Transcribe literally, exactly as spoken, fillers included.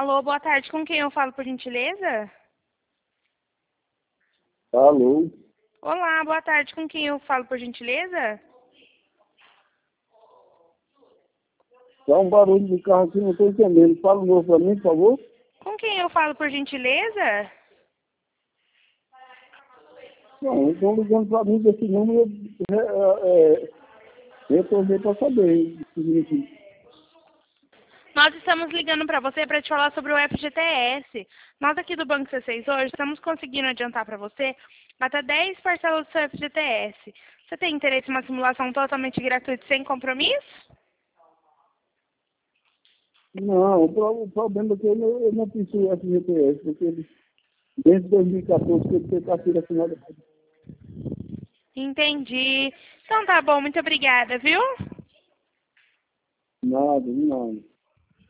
Alô, boa tarde. Com quem eu falo, por gentileza? Alô? Olá, boa tarde. Com quem eu falo, por gentileza? Dá um barulho de carro aqui, não estou entendendo. Fala de novo para mim, por favor. Com quem eu falo, por gentileza? Não, estão ligando para mim desse número. É, é, eu estou vendo para saber. o que significa. Nós estamos ligando para você para te falar sobre o F G T S. Nós aqui do Banco C seis hoje estamos conseguindo adiantar para você até dez parcelas do seu F G T S. Você tem interesse em uma simulação totalmente gratuita sem compromisso? Não, o, pro- o problema é que eu não, eu não preciso F G T S, porque ele, desde dois mil e quatorze que ele tem carteira assinada. Entendi. Então tá bom, muito obrigada, viu? Nada, nada.